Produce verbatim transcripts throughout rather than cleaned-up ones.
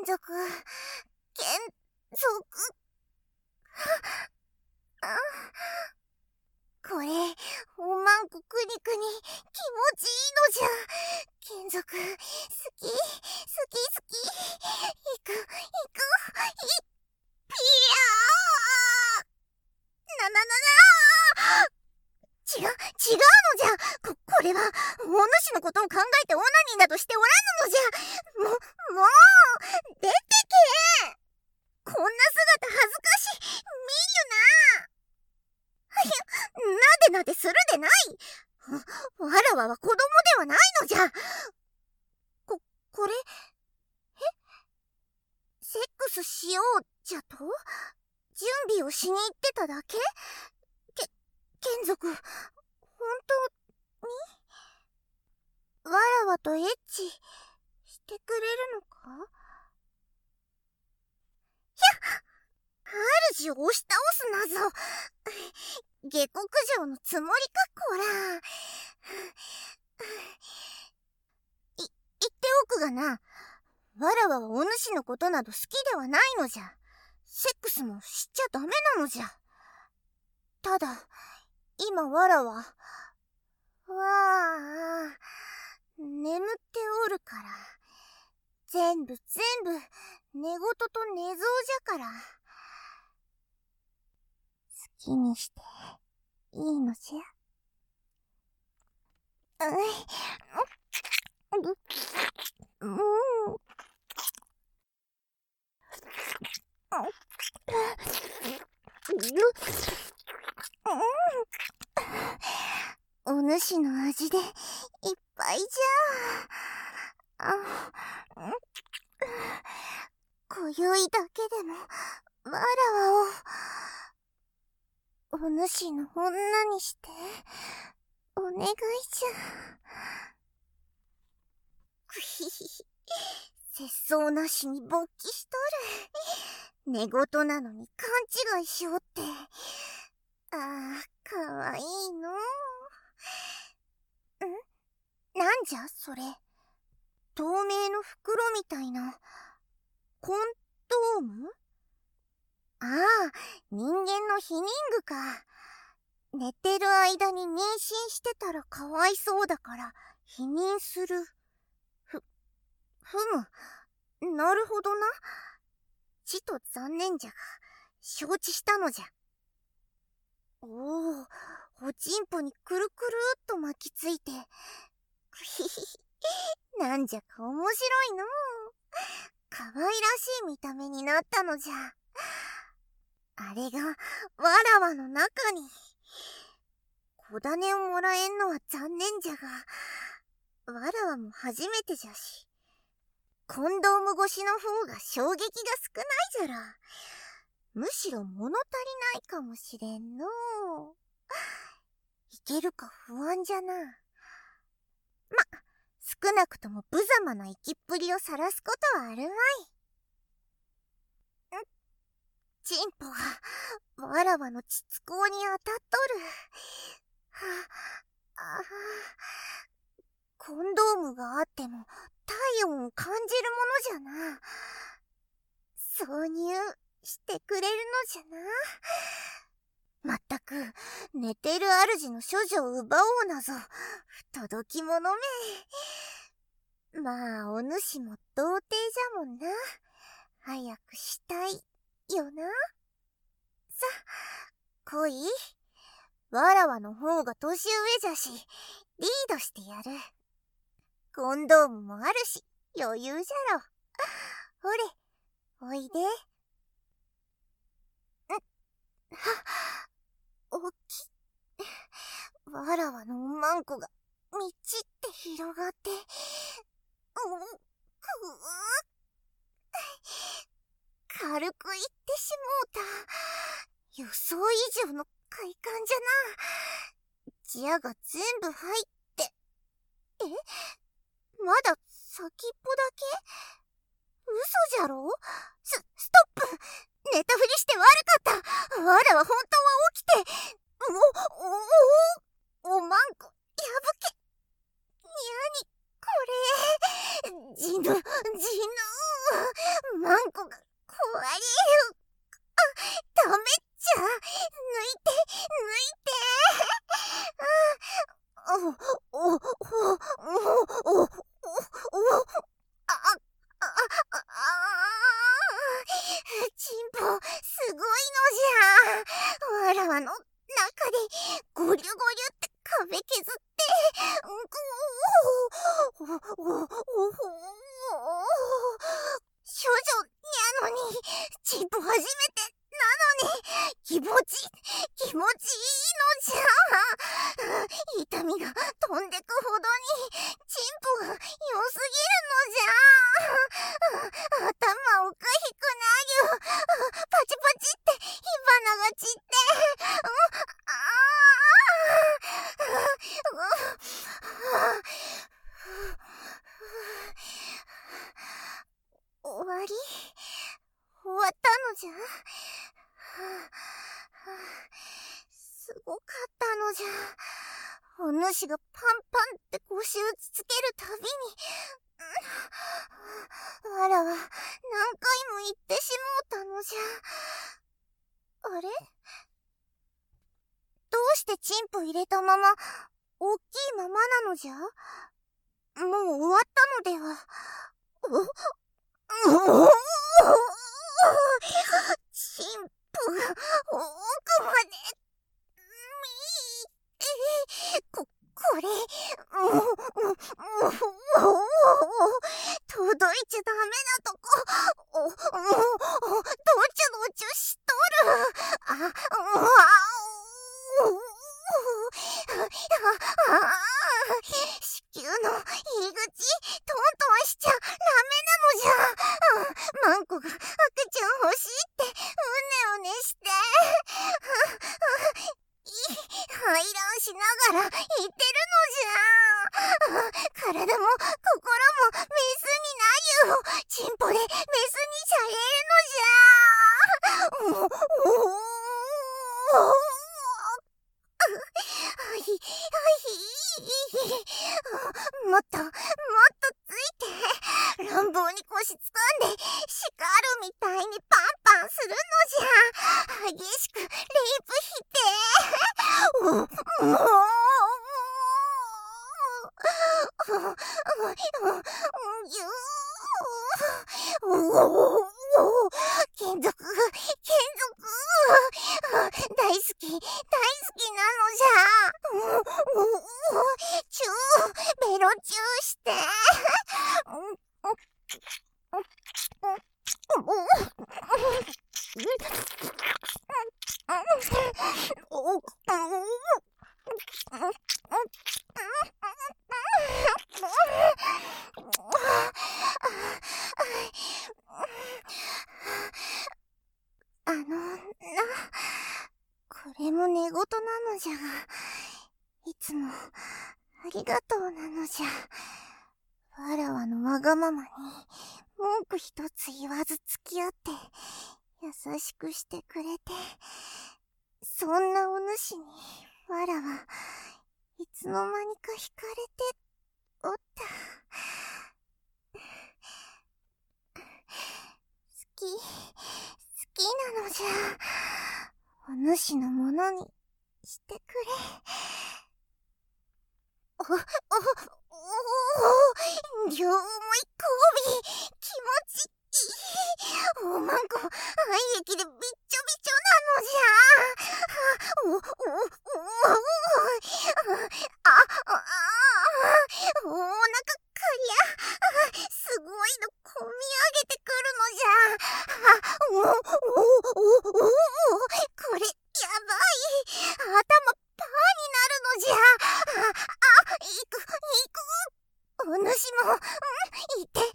属、眷属。あ、これ、おまんこくにくに気持ちいいのじゃ。眷属、好き、好き好き。いく、いく、い、ピヤーななななー違う、違うのじゃ。こ、これは、お主のことを考えてオナニーなどしておらぬのじゃ。も、もう、出てけ。こんな姿恥ずかしい。見るな。なでなでするでない。わらわは子供ではないのじゃ。こ、これ、えセックスしようじゃと？準備をしに行ってただけ？け、眷属、本当に？わらわとエッチしてくれるのか？ひゃっ！主を押し倒すなぞ。下克上のつもりかこら。い、言っておくがな、わらわはお主のことなど好きではないのじゃ。セックスもしちゃダメなのじゃ。ただ、今わらは、わあ、眠っておるから。全部全部、寝言と寝相じゃから。好きにして、いいのじゃ。うい、うん。お主の味でいっぱいじゃ。あ、今宵だけでもわらわをお主の女にしてお願いじゃ。くひひひ、節操なしに勃起しとる。寝言なのに勘違いしおって。ああ、かわいいの。ん？なんじゃそれ。透明の袋みたいな。コンドーム？ああ、人間の避妊具か。寝てる間に妊娠してたらかわいそうだから避妊する。ふ、ふむ。なるほどな。ちと残念じゃが、承知したのじゃ。おお、おちんぽにくるくるっと巻きついて。くひひひ、なんじゃか面白いのう。かわいらしい見た目になったのじゃ。あれが、わらわの中に。小種をもらえんのは残念じゃが、わらわも初めてじゃし、コンドーム越しの方が衝撃が少ないじゃら。むしろ物足りないかもしれんのう。いけるか不安じゃな。ま、少なくとも無様な生きっぷりを晒すことはあるまい。ん？チンポがわらわの膣口に当たっとる。はあ、ああ、コンドームがあっても体温を感じるものじゃな。挿入してくれるのじゃな。まったく、寝てる主の処女を奪おうなぞ、不届き者め。まあ、お主も童貞じゃもんな。早くしたいよな。さ、来い。わらわの方が年上じゃし、リードしてやる。コンドームもあるし、余裕じゃろ。ほれ、おいで。ん、はっ、おっき。わらわのおまんこが、みちって広がって、う、くう。軽くいってしもうた。予想以上の快感じゃな。ギアが全部入って。え？まだ先っぽだけ？嘘じゃろ？ス、ストップ！寝たふりして悪かった。わらは本当は起きて。お、お、お、おまんこ、破け。にゃに、これ。じぬ、じぬ。 痛みが飛んでくほどにチンポが良すぎるのじゃ。頭おかしくなる。パチパチって火花が散って、終わり？終わったのじゃ。すごかったのじゃ。お主がパンパンって腰打ちつけるたびに、わらは何回も言ってしもうたのじゃ。あれ？どうしてチンポ入れたままおっきいままなのじゃ？もう終わったのでは？おおチンポが奥までこ、これ、もう、もう、もう、届いちゃダメなとこ、お、もう、どちょどちょしとる。あ、もう、あ、あ、子宮の入り口、トントンしちゃダメなのじゃ。マンコが赤ちゃん欲しいって、うねうねして。排卵しながら言ってるのじゃ。体も心もメスになるよ。チンポでメスにしゃえるのじゃ。おおはいはい。もっともっとついて、乱暴に腰つかんで叱るみたいにパンパンするのじゃ。激しくレイプしておお眷属、眷属大好き、大好きなのじゃ。チュー、ベロチューして。あのな、これも寝言なのじゃが、いつもありがとうなのじゃ。わらわのわがままに文句一つ言わず付き合って優しくしてくれて、そんなお主にわらはいつの間にか惹かれておった。好き、好きなのじゃ。お主のものにしてくれ。お、お、お、お、両思い交尾、気持ちいい。おまんこ、愛液でびっちょびちょなのじゃ。お、お、お、お、あ、あ、お腹かりゃ、すごいのこみ上げてくるのじゃ。お、お、お、お、これ、やばい。頭、パーになるのじゃ。あ、あ、いく、いく。お主も、うん、いて、いて。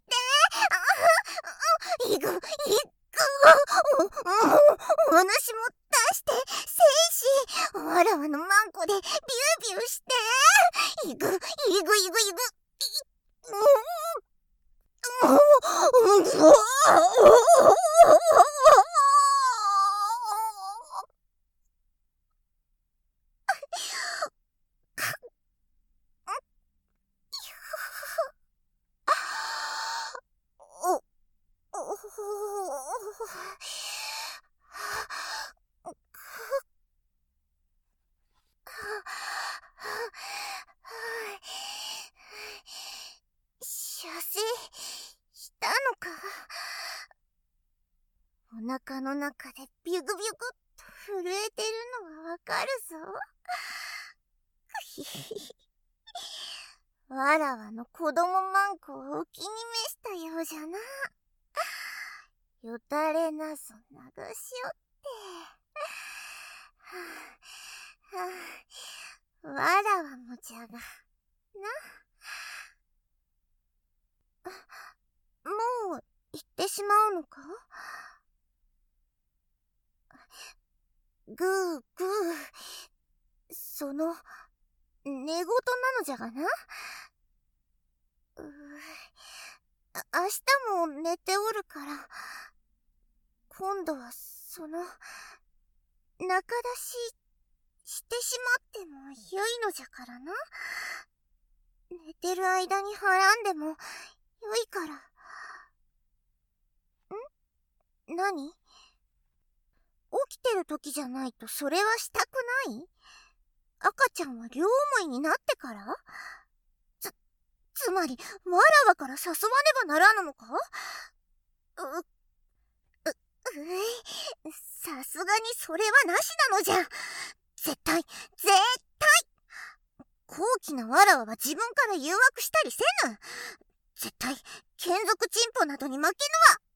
あ、いく、いく。お、お、お主も出して、精子。わらわのマンコで、ビュービューして。いく、いく、いく、いく。お、お、お、お、射精したのか。お腹の中でビュグビュグっと震えてるのがわかるぞ。わらわの子供マンコをお気に召したようじゃな。よたれなぞ流しおって。はあはわらわもじゃがな。もう行ってしまうのか？ぐーぐー、その寝言なのじゃがな。うーあ明日も寝ておるから、今度はその仲出ししてしまってもよいのじゃからな。寝てる間にはらんでもよいから。ん？何？起きてる時じゃないとそれはしたくない？赤ちゃんは両思いになってから？つ、つまり、わらわから誘わねばならぬのか？う、う、うい、さすがにそれはなしなのじゃ。絶対、絶対高貴なわらわは自分から誘惑したりせぬ。絶対、眷属チンポなどに負けぬわ。